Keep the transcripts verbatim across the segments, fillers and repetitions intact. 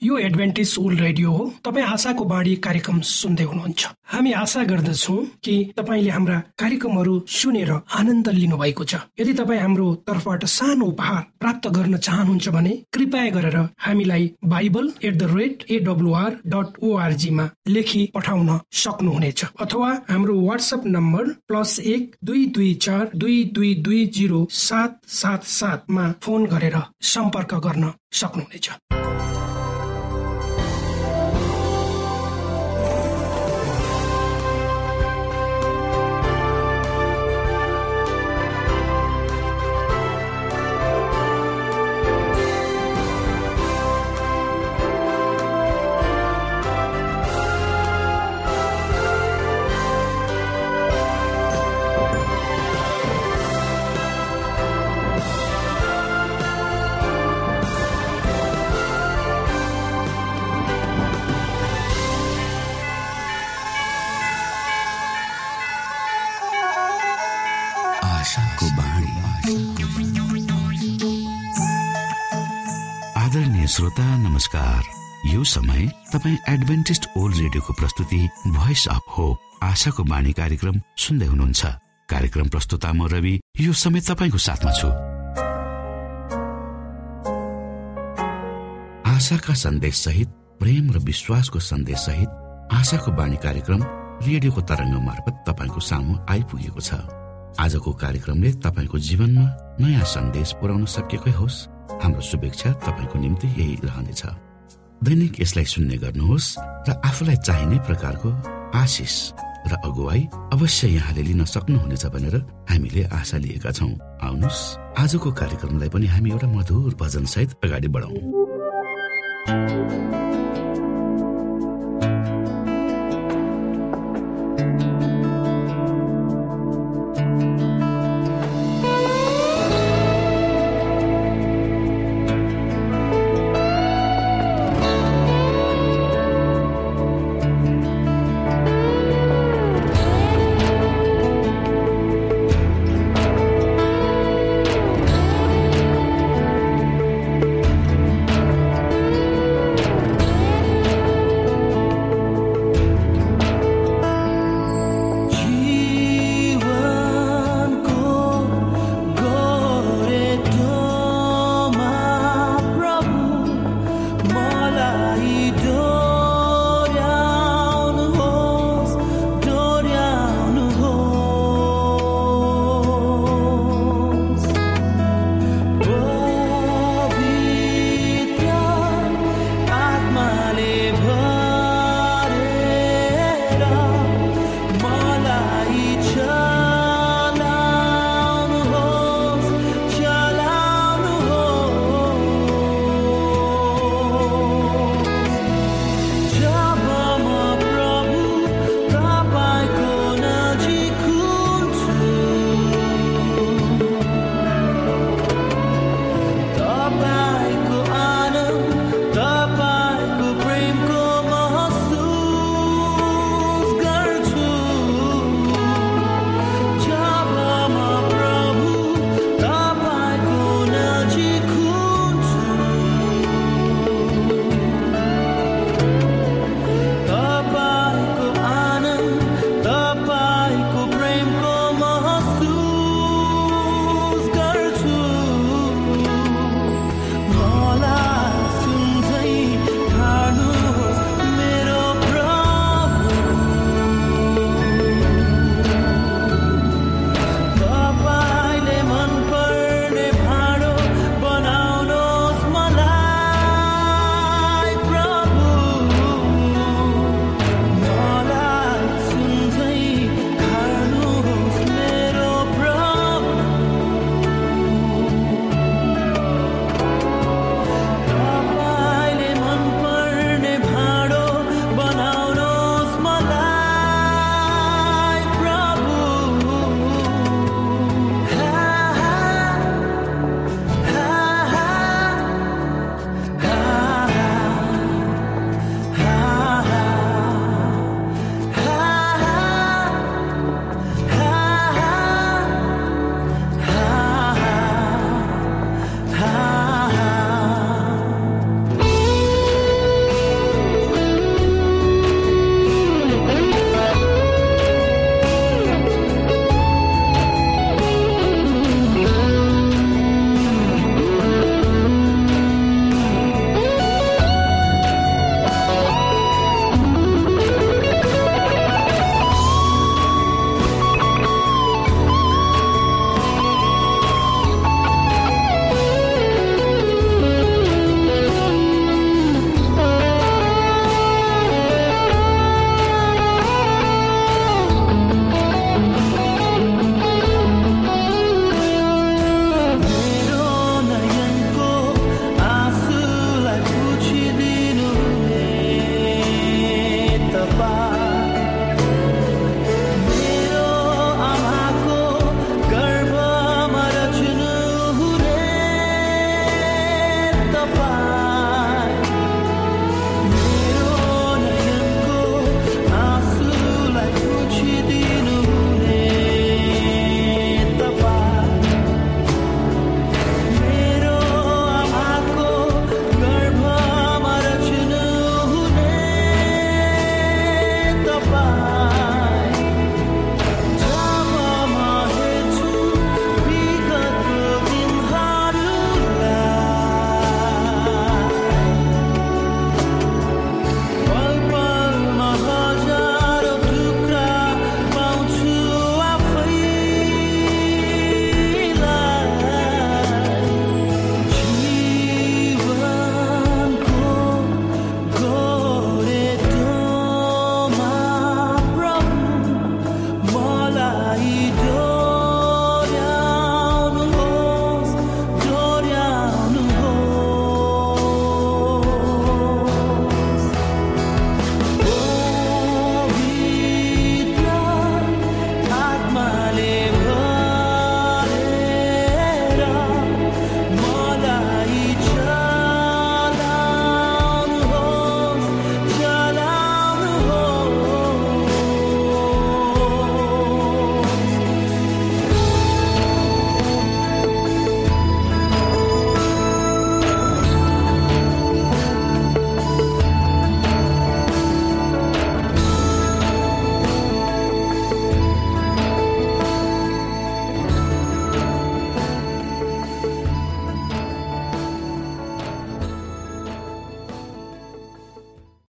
यो Adventist world radio हो। तपाईँ आशाको बाणी कार्यक्रम सुन्दै हुनुहुन्छ। हामी आशा गर्दछौँ कि तपाईँले हाम्रा कार्यक्रमहरू सुनेर आनन्द लिनु भएको छ। यदि तपाईँ हाम्रो तर्फबाट सानो उपहार प्राप्त गर्न चाहनुहुन्छ भने कृपया गरेर हामीलाई Bible at the rate AWR dot ORG मा लेखी पठाउन सक्नुहुनेछ, अथवा हाम्रो वाट्सएप नम्बर प्लस एक दुई दुई चार दुई दुई दुई जिरो सात सात सातमा फोन गरेर सम्पर्क गर्न सक्नुहुनेछ। आदरणीय श्रोता नमस्कार। यो समय तपाईँ एडभेन्टिस्ट वर्ल्ड रेडियोको प्रस्तुति भोइस अफ होप आशाको बाणी कार्यक्रम सुन्दै हुनुहुन्छ। कार्यक्रम प्रस्तुता म रवि यो समय तपाईँको साथमा छु। आशाका सन्देश सहित प्रेम र विश्वासको सन्देश सहित आशाको बाणी कार्यक्रम रेडियोको तरङ्ग मार्फत तपाईँको सामु आइपुगेको छ। आजको कार्यक्रमले तपाईँको जीवनमा नयाँ सन्देश पुर्याउन सकेकै होस्। हाम्रो शुभेच्छा तपाईँको निम्ति यही रहनेछ। दैनिक यसलाई सुन्ने गर्नुहोस् र आफूलाई चाहिने प्रकारको आशिष र अगुवाई अवश्य यहाँले लिन सक्नुहुनेछ भनेर हामीले आशा लिएका छौँ। आउनुहोस् आजको कार्यक्रमलाई पनि हामी एउटा मधुर भजन सहित अगाडि बढाउँ।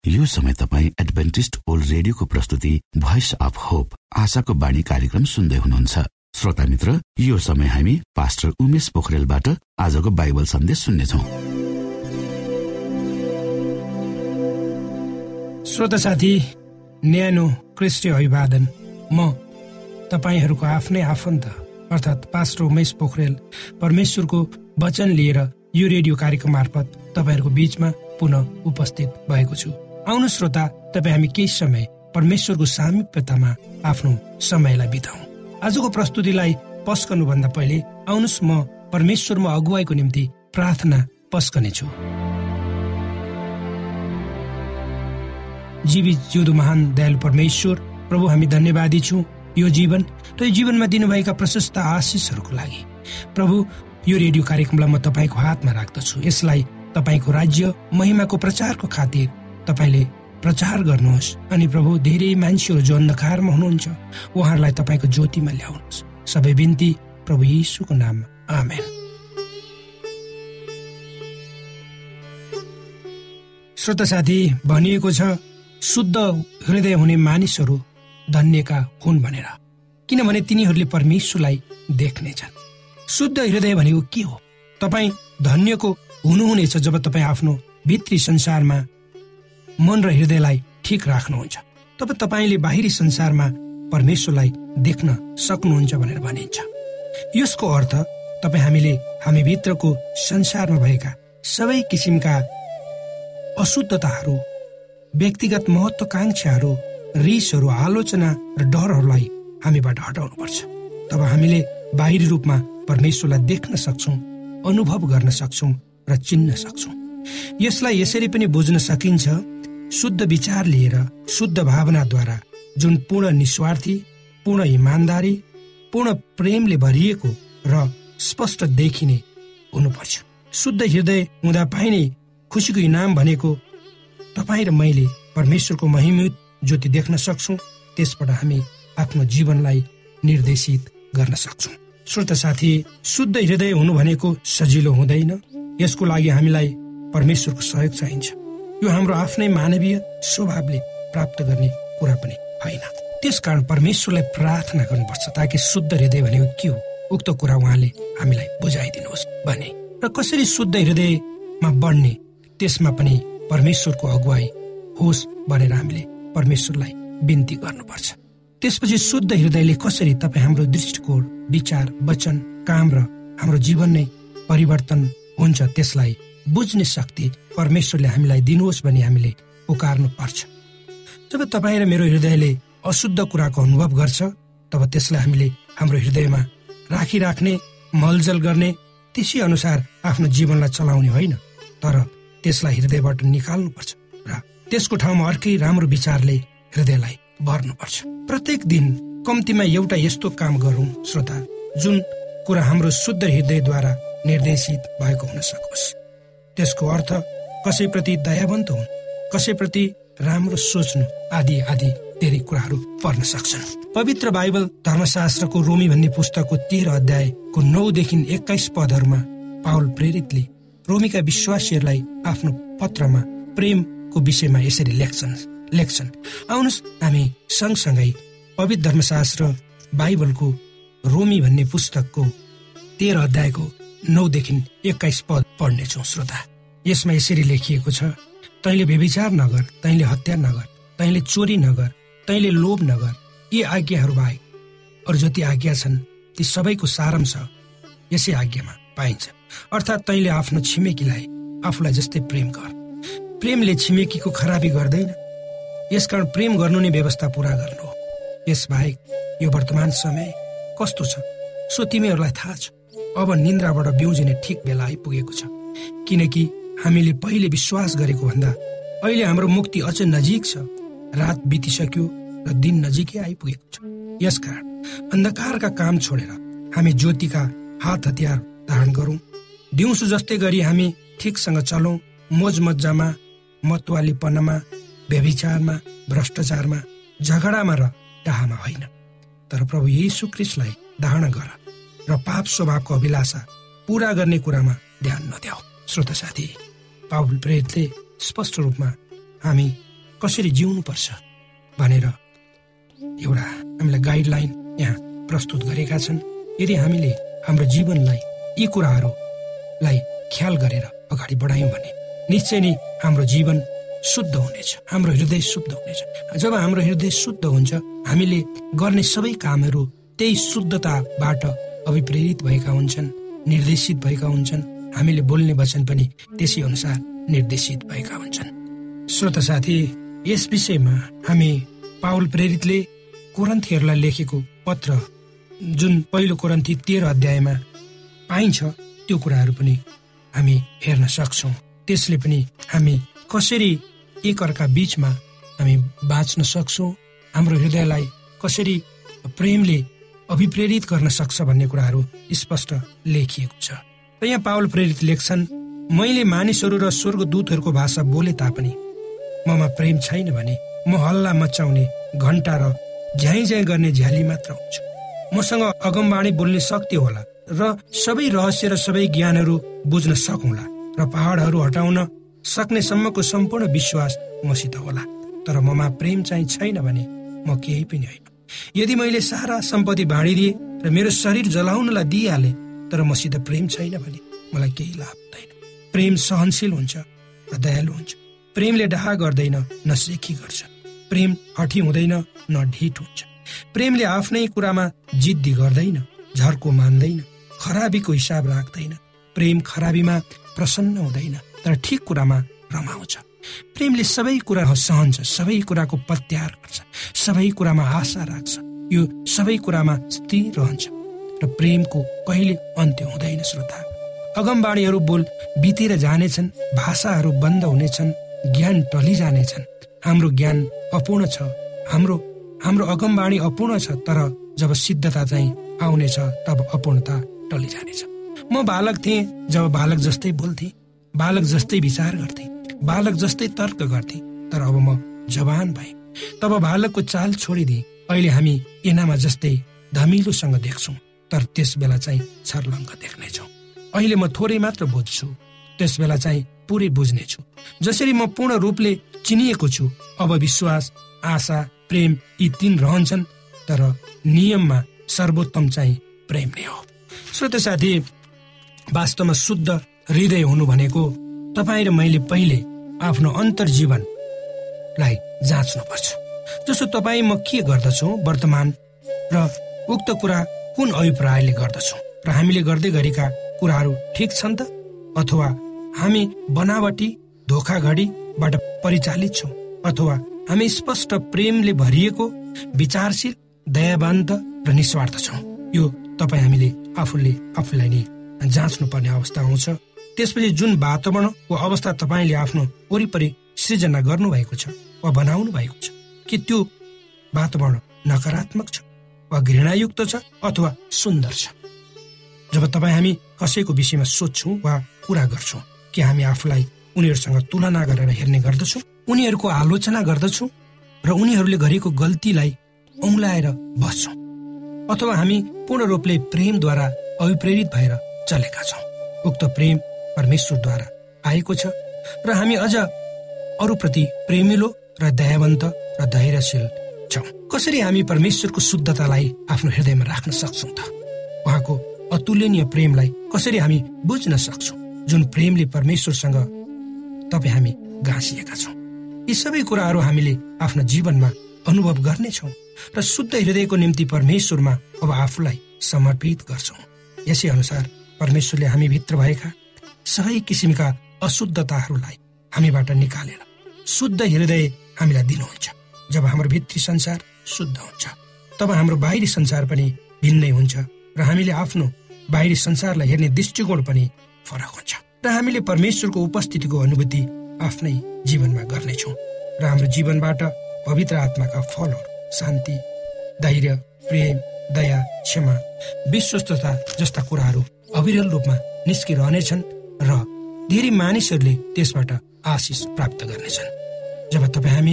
यो समय तपाईँ एडभेन्टिस्ट ओल्ड रेडियोको प्रस्तुति भोइस अफ होप आशाको बाणी कार्यक्रम सुन्दै हुनुहुन्छ। श्रोता मित्र, यो समय हामी पास्टर उमेश पोखरेलबाट आजको बाइबल सन्देश सुन्नेछौँ। श्रोता साथी, न्यानो क्रिस्टीय अभिवादन। म तपाईहरूको आफ्नै आफन्त अर्थात् पास्टर उमेश पोखरेल परमेश्वरको वचन लिएर यो रेडियो कार्यक्रम मार्फत तपाईहरूको बीचमा पुनः उपस्थित भएको छु। आउनु श्रोता, तपाईँ हामी केही समय परमेश्वरको सामिप्यतामा आफ्नो समयलाई बिताउँ। आजको प्रस्तुतिलाई पस्कनुभन्दा पहिले आउनुहोस् म परमेश्वरमा अगुवाईको निम्ति प्रार्थना पस्कनेछु। जीवित जिउँदो महान दयालु परमेश्वर प्रभु, हामी धन्यवादी छौँ यो जीवन र यो जीवनमा दिनुभएका प्रशस्त आशिषहरूको लागि। प्रभु, यो रेडियो कार्यक्रमलाई म तपाईँको हातमा राख्दछु। यसलाई तपाईँको राज्य महिमाको प्रचारको खातिर तपाईँले प्रचार गर्नुहोस् अनि प्रभु, धेरै मान्छेहरू जो अन्धकारमा हुनुहुन्छ उहाँहरूलाई तपाईँको ज्योतिमा ल्याउनुहोस्। सबै बिन्ती प्रभु यीशुको नाममा, आमेन। श्रोता साथी, भनिएको छ शुद्ध हृदय हुने मानिसहरू धन्यका हुन् भनेर, किनभने तिनीहरूले परमेश्वरलाई देख्नेछन्। शुद्ध हृदय भनेको के हो? तपाईँ धन्यको हुनुहुनेछ जब तपाईँ आफ्नो भित्री संसारमा मन र हृदयलाई ठिक राख्नुहुन्छ। तब तपाईँले बाहिरी संसारमा परमेश्वरलाई देख्न सक्नुहुन्छ भनेर भनिन्छ। यसको अर्थ तपाईँ हामीले हामी भित्रको संसारमा भएका सबै किसिमका अशुद्धताहरू, व्यक्तिगत महत्वाकांक्षाहरू, रिसहरू, आलोचना र डरहरूलाई हामीबाट हटाउनुपर्छ। तब हामीले बाहिरी रूपमा परमेश्वरलाई देख्न सक्छौँ, अनुभव गर्न सक्छौँ र चिन्न सक्छौँ। यसलाई यसरी पनि बुझ्न सकिन्छ, शुद्ध विचार लिएर, शुद्ध भावनाद्वारा, जुन पूर्ण निस्वार्थी, पूर्ण इमान्दारी, पूर्ण प्रेमले भरिएको र स्पष्ट देखिने हुनुपर्छ। शुद्ध हृदय हुँदा पाइने खुसीको इनाम भनेको तपाईँ र मैले परमेश्वरको महिमित ज्योति देख्न सक्छौँ। त्यसबाट हामी आफ्नो जीवनलाई निर्देशित गर्न सक्छौँ। श्रोता साथी, शुद्ध हृदय हुनु भनेको सजिलो हुँदैन। यसको लागि हामीलाई परमेश्वरको सहयोग चाहिन्छ। यो हाम्रो आफ्नै मानवीय स्वभावले प्राप्त गर्ने कुरा पनि होइन। त्यसकारण परमेश्वरलाई प्रार्थना गर्नुपर्छ ताकि शुद्ध हृदय भनेको के हो उक्त कुरा उहाँले हामीलाई बुझाइदिनुहोस् भने, र कसरी शुद्ध हृदयमा बढ्ने त्यसमा पनि परमेश्वरको अगुवाई होस् भनेर हामीले परमेश्वरलाई बिन्ती गर्नुपर्छ। त्यसपछि शुद्ध हृदयले कसरी तपाईँ हाम्रो दृष्टिकोण, विचार, वचन, काम र हाम्रो जीवन नै परिवर्तन हुन्छ त्यसलाई बुझ्ने शक्ति परमेश्वरले हामीलाई दिनुहोस् भनी हामीले पुकार्नु पर्छ। जब तपाईँ र मेरो हृदयले अशुद्ध कुराको अनुभव गर्छ तब त्यसलाई हामीले हाम्रो हृदयमा राखिराख्ने, मलजल गर्ने, त्यसै अनुसार आफ्नो जीवनलाई चलाउने होइन, तर त्यसलाई हृदयबाट निकाल्नुपर्छ र त्यसको ठाउँमा अर्कै राम्रो विचारले हृदयलाई भर्नुपर्छ। प्रत्येक दिन कम्तीमा एउटा यस्तो काम गरौँ श्रोता, जुन कुरा हाम्रो शुद्ध हृदयद्वारा निर्देशित भएको हुन सकोस्। त्यसको अर्थ कसैप्रति दयावन्त हुनु, कसैप्रति राम्रो सोच्नु आदि आदि धेरै कुराहरू पर्न सक्छन्। पवित्र बाइबल धर्मशास्त्रको रोमी भन्ने पुस्तकको तेह्र अध्यायको नौदेखि एक्काइस पदहरूमा पाउल प्रेरितले रोमीका विश्वासीहरूलाई आफ्नो पत्रमा प्रेमको विषयमा यसरी लेख्छन् लेख्छन् आउनुहोस् हामी सँगसँगै पवित्र धर्मशास्त्र बाइबलको रोमी भन्ने पुस्तकको तेह्र अध्यायको नौदेखि एक्काइस पद पढ्नेछौँ। श्रोता, यसमा यसरी लेखिएको छ, तैँले व्यभिचार नगर, तैँले हत्या नगर, तैँले चोरी नगर, तैँले लोभ नगर। यी आज्ञाहरू बाहेक अरू जति आज्ञा छन् ती सबैको सारांश यसै आज्ञामा पाइन्छ, अर्थात् तैँले आफ्नो छिमेकीलाई आफूलाई जस्तै प्रेम गर। प्रेमले छिमेकीको खराबी गर्दैन, यसकारण प्रेम गर्नु नै व्यवस्था पूरा गर्नु हो। यसबाहेक यो वर्तमान समय कस्तो छ सो तिमीहरूलाई थाहा छ। अब निन्द्राबाट बिउजिने ठिक बेला आइपुगेको छ, किनकि हामीले पहिले विश्वास गरेको भन्दा अहिले हाम्रो मुक्ति अझ नजिक छ। रात बितिसक्यो र दिन नजिकै आइपुगेको छ। यसकारण अन्धकारका काम छोडेर हामी ज्योतिका हात हतियार धारण गरौँ। दिउँसो जस्तै गरी हामी ठिकसँग चलौँ, मोज मज्जामा, मतवालीपनमा, व्यभिचारमा, भ्रष्टाचारमा, झगडामा र डाहामा होइन, तर प्रभु येशू ख्रीष्टलाई धारणा गर र पाप स्वभावको अभिलाषा पूरा गर्ने कुरामा ध्यान नद्याऊ। श्रोता साथी, पाउल प्रेरितले स्पष्ट रूपमा हामी कसरी जिउनुपर्छ भनेर एउटा हामीलाई गाइडलाइन यहाँ प्रस्तुत गरेका छन्। यदि हामीले हाम्रो जीवनलाई यी कुराहरूलाई ख्याल गरेर अगाडि बढायौँ भने निश्चय नै हाम्रो जीवन शुद्ध हुनेछ, हाम्रो हृदय शुद्ध हुनेछ। जब हाम्रो हृदय शुद्ध हुन्छ हामीले गर्ने सबै कामहरू त्यही शुद्धताबाट अभिप्रेरित भएका हुन्छन्, निर्देशित भएका हुन्छन्। हामीले बोल्ने वचन पनि त्यसै अनुसार निर्देशित भएका हुन्छन्। श्रोता साथी, यस विषयमा हामी पाउल प्रेरितले कोरिन्थीहरूलाई लेखेको पत्र जुन पहिलो कोरिन्थी तेह्र अध्यायमा पाइन्छ त्यो कुराहरू पनि हामी हेर्न सक्छौँ। त्यसले पनि हामी कसरी एकअर्का बीचमा हामी बाँच्न सक्छौँ, हाम्रो हृदयलाई कसरी प्रेमले अभिप्रेरित गर्न सक्छ भन्ने कुराहरू स्पष्ट लेखिएको छ। र यहाँ पाउल प्रेरित लेख्छन्, मैले मानिसहरू र स्वर्गदूतहरूको भाषा बोले तापनि ममा प्रेम छैन भने म हल्ला मचाउने घण्टा र झ्याइ झ्याइ गर्ने झ्याली मात्र हुन्छ। मसँग अगमवाणी बोल्ने शक्ति होला र सबै रहस्य र सबै ज्ञानहरू बुझ्न सकौँला र पहाडहरू हटाउन सक्ने सम्मको सम्पूर्ण विश्वास मसित होला, तर ममा प्रेम चाहिँ छैन भने म केही पनि होइन। यदि मैले सारा सम्पत्ति बाँडिदिए र मेरो शरीर जलाउनलाई दिइहाले तर मसित प्रेम छैन भने मलाई केही लाभ हुँदैन। प्रेम सहनशील हुन्छ र दयालु हुन्छ। प्रेमले डाहा गर्दैन, न सेखी गर्छ। प्रेम हठी हुँदैन, न ढिट हुन्छ। प्रेमले आफ्नै कुरामा जिद्दी गर्दैन, झर्को मान्दैन, खराबीको हिसाब राख्दैन। प्रेम खराबीमा प्रसन्न हुँदैन तर ठिक कुरामा रमाउँछ। प्रेमले सबै कुरा सहन्छ, सबै कुराको प्रत्याहार गर्छ, सबै कुरामा आशा राख्छ, यो सबै कुरामा स्थिर रहन्छ र प्रेमको कहिले अन्त्य हुँदैन। श्रोता, अगमबाणीहरू बोल बितेर जानेछन्, भाषाहरू बन्द हुनेछन्, ज्ञान टली जानेछन्। हाम्रो ज्ञान अपूर्ण छ, हाम्रो हाम्रो अगमबाणी अपूर्ण छ, तर जब सिद्धता चाहिँ आउनेछ तब अपूर्णता टली जानेछ। म बालक थिएँ जब बालक जस्तै बोल्थेँ, बालक जस्तै विचार गर्थेँ, बालक जस्तै तर्क गर्थेँ, तर अब म जवान भएँ तब बालकको चाल छोडिदिएँ। अहिले हामी एनामा जस्तै धमिलोसँग देख्छौँ, तर त्यस बेला चाहिँ छर्लङ्ग देख्नेछौँ। अहिले म थोरै मात्र बुझ्छु, त्यस बेला चाहिँ पुरै बुझ्नेछु। जसरी म पूर्ण रूपले चिनिएको छु, अब विश्वास, आशा, प्रेम यी तीन रहन्छन्, तर नियममा सर्वोत्तम चाहिँ प्रेम नै हो। श्रोता साथी, वास्तवमा शुद्ध हृदय हुनु भनेको तपाईँ र मैले पहिले आफ्नो अन्तर्जीवनलाई जाँच्नुपर्छ। जसो तपाईँ म के गर्दछौँ वर्तमान र उक्त कुरा कुन अभिप्रायले गर्दछौँ र हामीले गर्दै गरेका कुराहरू ठिक छन् त, अथवा हामी बनावटी धोखाधडीबाट परिचालित छौँ, अथवा हामी स्पष्ट प्रेमले भरिएको विचारशील, दयावन्त र निस्वार्थ छौँ। यो तपाईँ हामीले आफूले आफूलाई नै जाँच्नुपर्ने अवस्था आउँछ। त्यसपछि जुन वातावरण वा अवस्था तपाईँले आफ्नो वरिपरि सृजना गर्नुभएको छ वा बनाउनु भएको छ, कि त्यो वातावरण नकारात्मक छ वा घृणायुक्त छ अथवा सुन्दर छ। जब तपाईँ हामी कसैको विषयमा सोध्छौँ वा कुरा गर्छौँ कि हामी आफूलाई उनीहरूसँग तुलना गरेर हेर्ने गर्दछौँ, उनीहरूको आलोचना गर्दछौँ र उनीहरूले गरेको गल्तीलाई औँलाएर बस्छौँ, अथवा हामी पूर्ण रूपले प्रेमद्वारा अभिप्रेरित भएर चलेका छौँ। उक्त प्रेम परमेश्वरद्वारा आएको छ र हामी अझ अरूप्रति प्रेमिलो र दयावन्त र धैर्यशील छौँ। कसरी हामी परमेश्वरको शुद्धतालाई आफ्नो हृदयमा राख्न सक्छौँ त? उहाँको अतुलनीय प्रेमलाई कसरी हामी बुझ्न सक्छौँ, जुन प्रेमले परमेश्वरसँग तपाईँ हामी गाँसिएका छौँ? यी सबै कुराहरू हामीले आफ्नो जीवनमा अनुभव गर्नेछौँ र शुद्ध हृदयको निम्ति परमेश्वरमा अब आफूलाई समर्पित गर्छौँ। यसै अनुसार परमेश्वरले हामी भित्र भएका सबै किसिमका अशुद्धताहरूलाई हामीबाट निकालेर शुद्ध हृदय हामीलाई दिनुहुन्छ। जब हाम्रो भित्री संसार शुद्ध हुन्छ तब हाम्रो बाहिरी संसार पनि भिन्नै हुन्छ र हामीले आफ्नो बाहिरी संसारलाई हेर्ने दृष्टिकोण पनि फरक हुन्छ र हामीले परमेश्वरको उपस्थितिको अनुभूति आफ्नै जीवनमा गर्नेछौँ र हाम्रो जीवनबाट पवित्र आत्माका फलहरू शान्ति, धैर्य, प्रेम, दया, क्षमा, विश्वस्तता जस्ता कुराहरू अविरल रूपमा निस्किरहनेछन् र धेरै मानिसहरूले त्यसबाट आशिष प्राप्त गर्नेछन्। जब तपाईँ हामी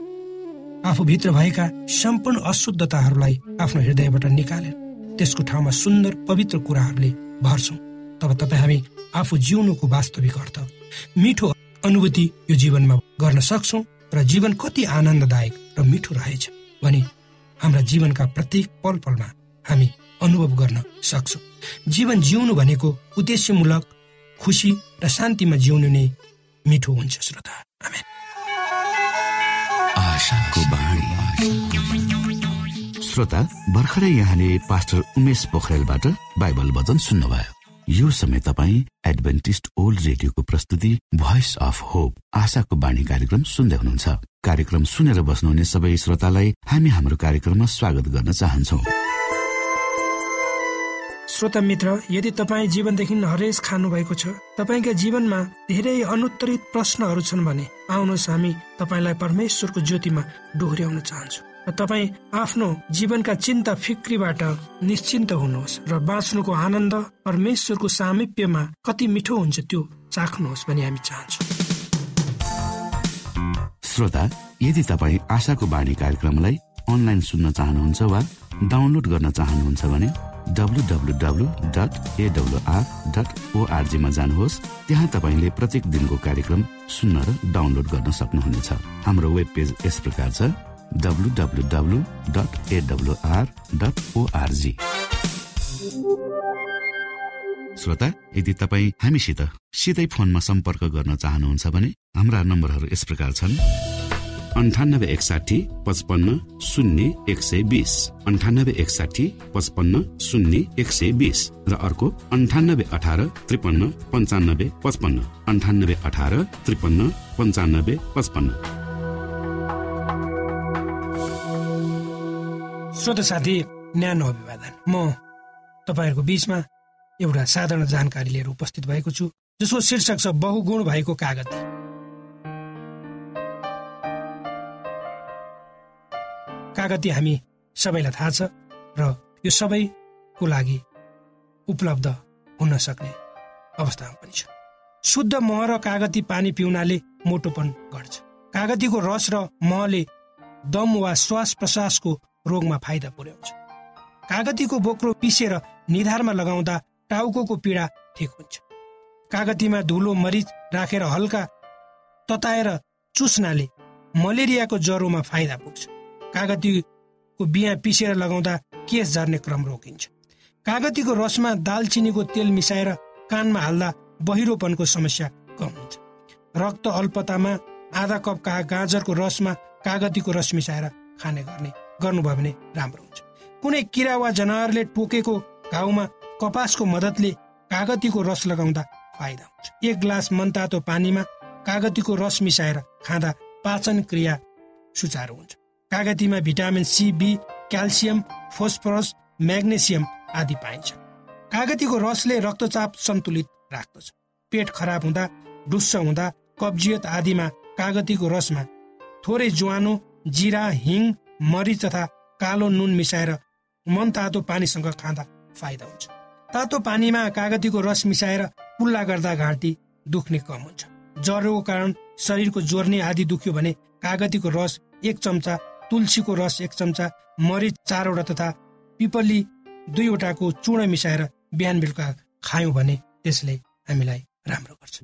आफूभित्र भएका सम्पूर्ण अशुद्धताहरूलाई आफ्नो हृदयबाट निकालेर त्यसको ठाउँमा सुन्दर पवित्र कुराहरूले भर्छौँ, तब तपाईँ हामी आफू जिउनुको वास्तविक अर्थ, मिठो अनुभूति यो जीवनमा गर्न सक्छौँ र जीवन कति आनन्ददायक र मिठो रहेछ भने हाम्रा जीवनका प्रत्येक पल पलमा हामी अनुभव गर्न सक्छौँ। जीवन जिउनु भनेको उद्देश्यमूलक, खुसी र शान्तिमा जिउनु नै मिठो हुन्छ। श्रोता, आमेन। आशाको बाणी। श्रोता, भर्खरै यहाँले पास्टर उमेश पोखरेलबाट बाइबल वचन सुन्नुभयो। यो समय तपाईँ एडभेन्टिस्ट ओल्ड रेडियोको प्रस्तुति भोइस अफ होप आशाको बाणी कार्यक्रम सुन्दै हुनुहुन्छ। कार्यक्रम सुनेर बस्नुहुने सबै श्रोतालाई हामी हाम्रो कार्यक्रममा स्वागत गर्न चाहन्छौ। श्रोता मित्र, यदि तपाईँ जीवनदेखि हरेस खानु भएको छ, तपाईँका जीवनमा धेरै अनुत्तरित प्रश्नहरू छन् भने आउनुहोस् हामी तपाईँलाई परमेश्वरको ज्योतिमा डोहोर्याउन चाहन्छौँ। तपाईँ आफ्नो जीवनका चिन्ता फिक्रीबाट निश्चिन्त हुनुहोस् र बाँच्नुको आनन्द परमेश्वरको सामिप्यमा कति मिठो हुन्छ त्यो चाख्नुहोस् भनी हामी चाहन्छौँ। श्रोता, यदि तपाईँ आशाको बाणी कार्यक्रमलाई अनलाइन सुन्न चाहनुहुन्छ वा डाउनलोड गर्न चाहनुहुन्छ भने W W W dot AWR dot ORG मा जानुहोस्। त्यहाँ तपाईँले प्रत्येक दिनको कार्यक्रम सुन्न र डाउनलोड गर्न सक्नुहुनेछ। हाम्रो वेब पेज यस प्रकार छ W W W dot AWR dot ORG. श्रोता, यदि तपाईँ हामीसित सिधै फोनमा सम्पर्क गर्न चाहनुहुन्छ भने हाम्रा नम्बरहरू यस प्रकार छन् अन्ठानब्बे एकसाठी पचपन्न शून्य एक सय बिस, अन्ठानब्बे एकसाठी पचपन्न शून्य एक सय बिस र अर्को अन्ठानब्बे अठार त्रिपन्न पन्चानब्बे पचपन्न, अन्ठानब्बे अठार त्रिपन्न पन्चानब्बे पचपन्न। श्रोता साथी, न्यानो अभिवादन। म तपाईँहरूको बीचमा एउटा साधारण जानकारी लिएर उपस्थित भएको छु, जसको शीर्षक छ बहुगुण भएको कागती। कागती हामी सबैलाई थाहा छ र यो सबैको लागि उपलब्ध हुन सक्ने अवस्थामा पनि छ। शुद्ध मह र कागती पानी पिउनाले मोटोपन घट्छ। कागतीको रस र महले दम वा श्वास प्रश्वासको रोगमा फाइदा पुर्याउँछ। कागतीको बोक्रो पिसेर निधारमा लगाउँदा टाउको पीडा ठिक हुन्छ। कागतीमा धुलो मरिच राखेर हल्का तताएर चुस्नाले मलेरियाको ज्वरोमा फाइदा पुग्छ। कागतीको बिया पिसेर लगाउँदा केश झर्ने क्रम रोकिन्छ। कागतीको रसमा दालचिनीको तेल मिसाएर कानमा हाल्दा बहिरोपनको समस्या कम हुन्छ। रक्त अल्पतामा आधा कप गाजरको रसमा कागतीको रस मिसाएर खाने गर्ने गर्नुभयो भने राम्रो हुन्छ। कुनै किरा वा जनावरले टोकेको घाउमा कपासको मद्दतले कागतीको रस लगाउँदा फाइदा हुन्छ। एक ग्लास मनतातो पानीमा कागतीको रस मिसाएर खाँदा पाचन क्रिया सुचारू हुन्छ। कागतीमा vitamin C, B, calcium, phosphorus, magnesium आदि पाइन्छ। कागतीको रसले रक्तचाप सन्तुलित राख्दछ। पेट खराब हुँदा, डुस्स हुँदा, कब्जियत आदिमा कागतीको रसमा थोरै ज्वानो, जिरा, हिङ, मरिच तथा कालो नुन मिसाएर मनतातो पानीसँग खाँदा फाइदा हुन्छ। तातो पानीमा कागतीको रस मिसाएर कुल्ला गर्दा घाँटी दुख्ने कम हुन्छ। ज्वरोको कारण शरीरको जोर्नी आदि दुख्यो भने कागतीको रस एक चम्चा, तुलसीको रस एक चम्चा, मरिच चारवटा तथा पिपली दुईवटाको चूर्ण मिसाएर बिहान बेलुका खायौँ भने त्यसले हामीलाई राम्रो गर्छ।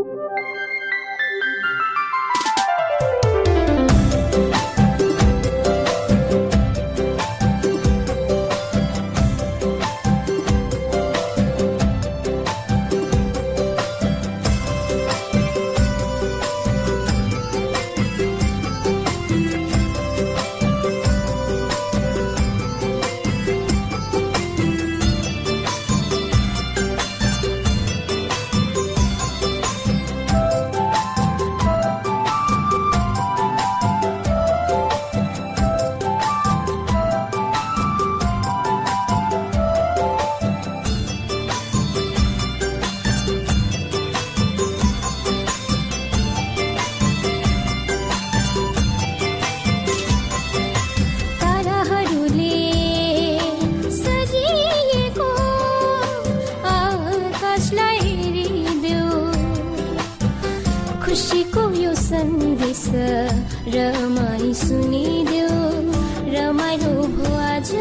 रमाई सुनिदेऊ रमाइलो भो आज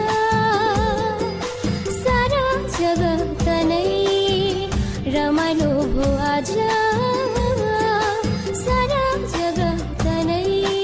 सारा जगत नै रमाइलो भो आज सारा जगत नै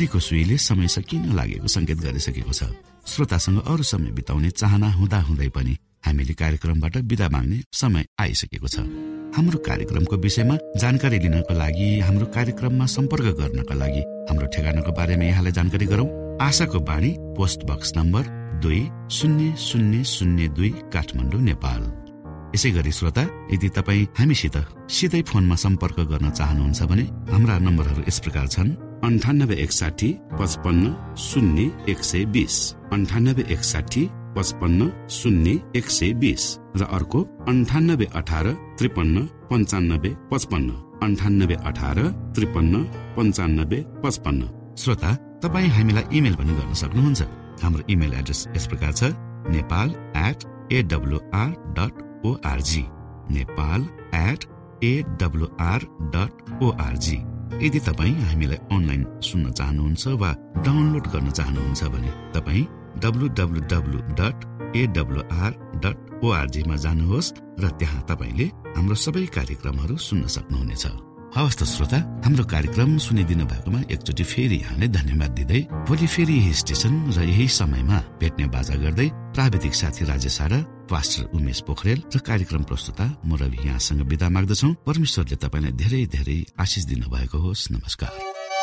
घडीको सुईले समय सकिन लागेको संकेत गरिसकेको छ। श्रोतासँग अरू समय बिताउने चाहना हुँदा हुँदै पनि हामीले कार्यक्रमबाट बिदा माग्ने समय आइसकेको छ। हाम्रो कार्यक्रमको विषयमा जानकारी लिनको लागि, हाम्रो कार्यक्रममा सम्पर्क गर्नका लागि हाम्रो ठेगानाको बारेमा यहाँलाई जानकारी गरौं। आशाको बाणी, पोस्ट बक्स नम्बर दुई शून्य शून्य शून्य दुई, काठमाडौँ, नेपाल। यसै गरी श्रोता, यदि तपाईँ हामीसित सिधै फोनमा सम्पर्क गर्न चाहनुहुन्छ भने हाम्रा नम्बरहरू यस प्रकार छन्: अन्ठानब्बे एकसाठी पचपन्न शून्य एक सय बिस, अन्ठानब्बे एकसाठी पचपन्न शून्य एक सय बिस र अर्को अन्ठानब्बे अठार त्रिपन्न पञ्चानब्बे पचपन्न, अन्ठानब्बे अठार त्रिपन्न पञ्चानब्बे पचपन्न। श्रोता, तपाईँ हामीलाई इमेल पनि गर्न सक्नुहुन्छ। हाम्रो इमेल एड्रेस यस प्रकार छ: Nepal at AWR dot ORG, Nepal at AWR dot ORG. यदि तपाईँ हामीलाई अनलाइन सुन्न चाहनुहुन्छ वा डाउनलोड गर्न चाहनुहुन्छ भने तपाईँ W W W dot AWR dot ORG मा जानुहोस् र त्यहाँ तपाईँले हाम्रो सबै कार्यक्रमहरू सुन्न सक्नुहुनेछ। हवस् त श्रोता, हाम्रो कार्यक्रम सुनिदिनु भएकोमा एकचोटि फेरि यहाँले धन्यवाद दिँदै भोलि फेरि यही स्टेशन र यही समयमा भेट्ने बाजा गर्दै प्राविधिक साथी राजेश आरा, पास्टर उमेश पोखरेल र कार्यक्रम प्रस्तुता म रवि यहाँसँग बिदा माग्दछौँ। परमेश्वरले तपाईँलाई धेरै धेरै आशिष दिनु भएको होस्। नमस्कार।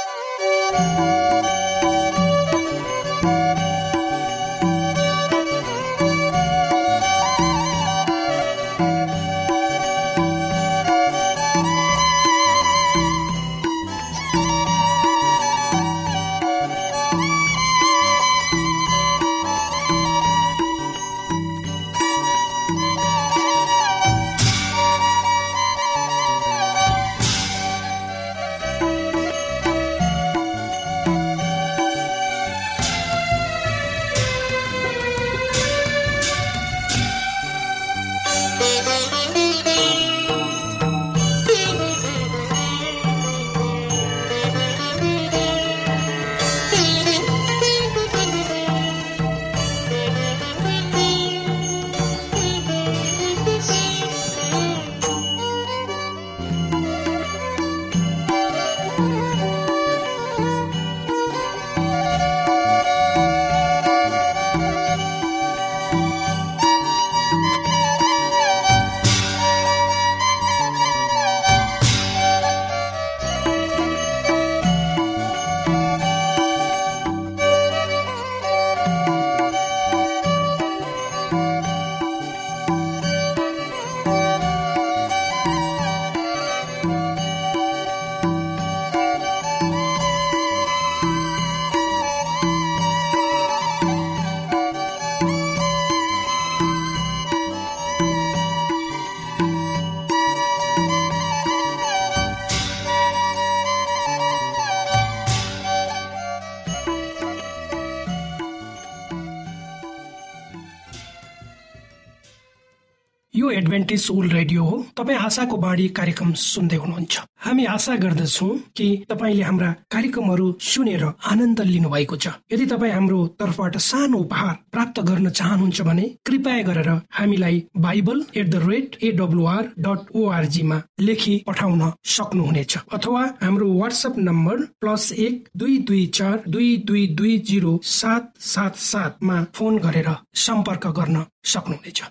यो एडभेन्टिज वर्ल्ड रेडियो हो। तपाईँ आशाको बाणी कार्यक्रम सुन्दै हुनुहुन्छ। हामी आशा गर्दछौँ कि तपाईँले हाम्रा कार्यक्रमहरू सुनेर आनन्द लिनु भएको छ। यदि तपाईँ हाम्रो तर्फबाट सानो उपहार प्राप्त गर्न चाहनुहुन्छ भने कृपया गरेर हामीलाई Bible at the rate AWR dot ORG मा लेखी पठाउन सक्नुहुनेछ, अथवा हाम्रो वाट्सएप नम्बर प्लस एक दुई दुई चार दुई दुई दुई जिरो सात सात सात मा फोन गरेर सम्पर्क गर्न सक्नुहुनेछ।